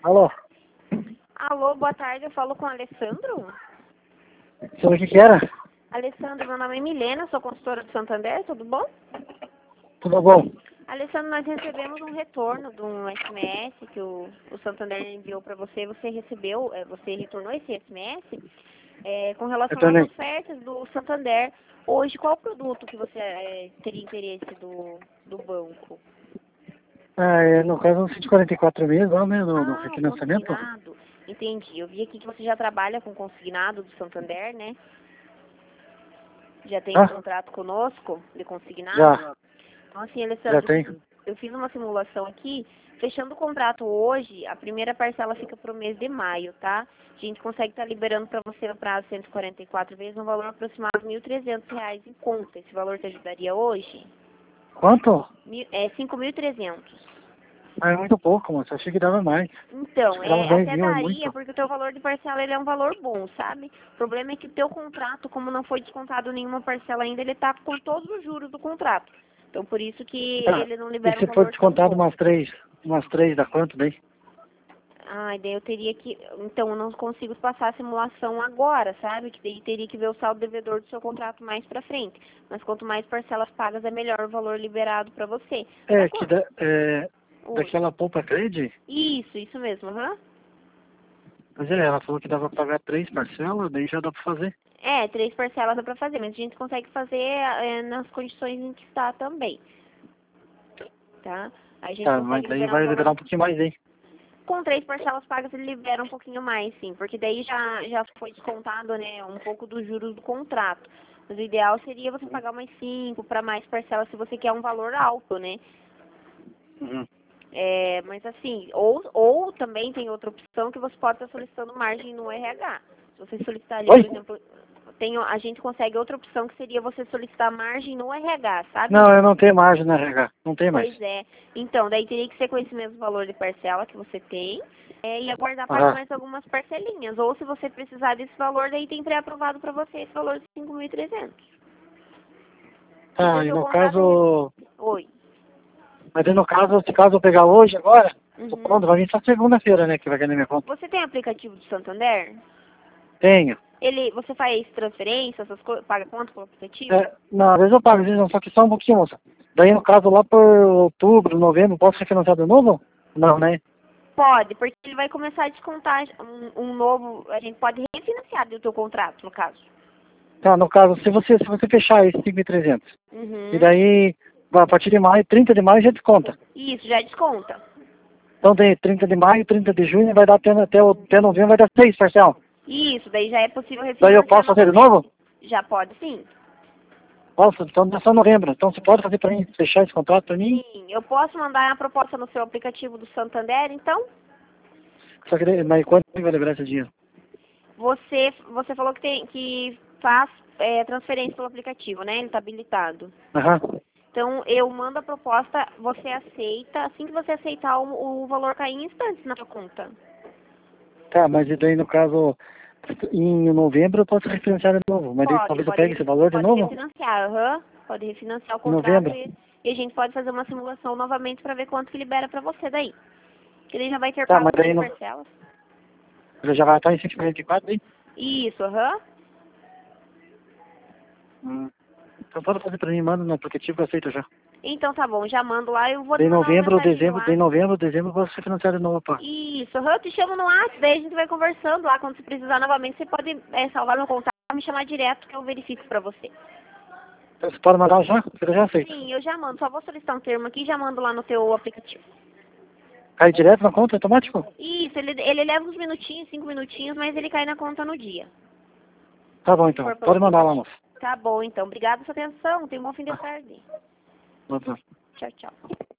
Alô? Alô, boa tarde, eu falo com o Alessandro. Sobre o que era? Alessandro, meu nome é Milena, sou consultora do Santander, tudo bom? Tudo bom? Alessandro, nós recebemos um retorno de um SMS que o Santander enviou para você. Você recebeu, você retornou esse SMS com relação às Retornei. ofertas do Santander. Hoje, qual produto que você teria interesse do banco? No caso, 144 meses, lá, né, do Ah, o refinanciamento. consignado. Entendi. Eu vi aqui que você já trabalha com consignado do Santander, né? Já tem um Ah, contrato conosco de consignado? já, Então, assim, já Alessandro, tem. eu fiz uma simulação aqui. Fechando o contrato hoje, a primeira parcela fica para o mês de maio, tá? A gente consegue estar liberando para você no prazo 144 vezes, um valor aproximado de R$ 1.300 em conta. Esse valor te ajudaria hoje? Quanto? 5.300. Ah, é muito pouco, moço. Achei que dava mais. Acho Então, que dava 10 até mil, é daria, muito. porque o teu valor de parcela ele é um valor bom, sabe? O problema é que o teu contrato, como não foi descontado nenhuma parcela ainda, ele tá com todos os juros do contrato. Então, por isso que Tá. ele não E libera um se for valor tão descontado bom. umas três, dá quanto daí? Ah, daí eu teria que... Então, eu não consigo passar a simulação agora, sabe? Que daí teria que ver o saldo devedor do seu contrato mais pra frente. Mas quanto mais parcelas pagas, é melhor o valor liberado pra você. Pra É, que quanto? Oi. daquela poupa crede, Isso mesmo, aham. mas ela falou que dava pra pagar 3 parcelas, daí já dá pra fazer. 3 parcelas dá pra fazer, mas a gente consegue fazer nas condições em que está também, tá? A gente Tá, mas consegue daí liberar um vai liberar valor... um pouquinho mais aí. Com 3 parcelas pagas ele libera um pouquinho mais, sim, porque daí já foi descontado, né, um pouco dos juros do contrato. Mas o ideal seria você pagar mais 5 para mais parcelas se você quer um valor alto, né? Uhum. Mas assim, ou também tem outra opção que você pode estar solicitando margem no RH. Se você solicitar ali, Oi? por exemplo, a gente consegue outra opção que seria você solicitar margem no RH, sabe? Não, eu não tenho margem na RH. Não tem mais. Pois é. Então, daí teria que ser com esse mesmo valor de parcela que você tem e aguardar pagar Aham. mais algumas parcelinhas. Ou se você precisar desse valor, daí tem pré-aprovado para você esse valor de 5.300. Porque Tá, o e seu no contrato é... caso... Oi. Mas aí no caso, se caso eu pegar hoje, agora, o Uhum. conto vai vir só segunda-feira, né, que vai ganhar na minha conta. Você tem aplicativo do Santander? Tenho. Você faz transferência, essas coisas, paga conta pelo aplicativo? Não, às vezes eu pago, às vezes não, só que só um pouquinho, moça. Daí no caso lá por outubro, novembro, posso refinanciar de novo? Não, né? Pode, porque ele vai começar a descontar um novo, a gente pode refinanciar do teu contrato, no caso. Tá, no caso, se você fechar esse 5.300, e Uhum. daí, a partir de maio, 30 de maio já desconta. Isso, já desconta. Então tem 30 de maio, 30 de junho, vai dar até novembro, vai dar 6 parcel. Isso, daí já é possível Daí eu refinanciar posso fazer de novamente. novo? Já pode sim. Posso, então é só novembro. Então você pode fazer pra mim, fechar esse contrato pra mim? Sim, eu posso mandar a proposta no seu aplicativo do Santander, então? Só que mas quanto que vai liberar esse dinheiro? Você falou que faz transferência pelo aplicativo, né? Ele está habilitado. Aham. Então, eu mando a proposta, você aceita. Assim que você aceitar, o valor cai em instantes na sua conta. Tá, mas e daí no caso, em novembro eu posso refinanciar de novo. Mas daí Pode, talvez eu pegue esse valor de pode novo? refinanciar, aham. Pode refinanciar o Em contrato novembro? e a gente pode fazer uma simulação novamente para ver quanto que libera para você daí. Que ele já vai ter Tá, pago mas daí 3 no, parcelas. já vai estar em 144 daí? Isso, aham. Então pode fazer pra mim, manda no aplicativo que eu aceito já. Então tá bom, já mando lá. Eu vou te Daí mandar uma novembro, mensagem no dezembro, daí WhatsApp. novembro, dezembro eu vou refinanciar de novo, pá. Isso, aham, eu te chamo no WhatsApp, daí a gente vai conversando lá. Quando você precisar novamente, você pode salvar meu contato e me chamar direto que eu verifico pra você. Então, você pode mandar já? Que eu já aceito. Sim, eu já mando. Só vou solicitar um termo aqui e já mando lá no teu aplicativo. Cai direto na conta, automático? Isso, ele leva uns minutinhos, 5 minutinhos, mas ele cai na conta no dia. Tá bom Se então. for pelo Pode mandar lá, aplicativo. moça. Tá bom, então. Obrigada pela sua atenção. Tenha um bom fim de Tá. tarde. Tá. Tchau, tchau.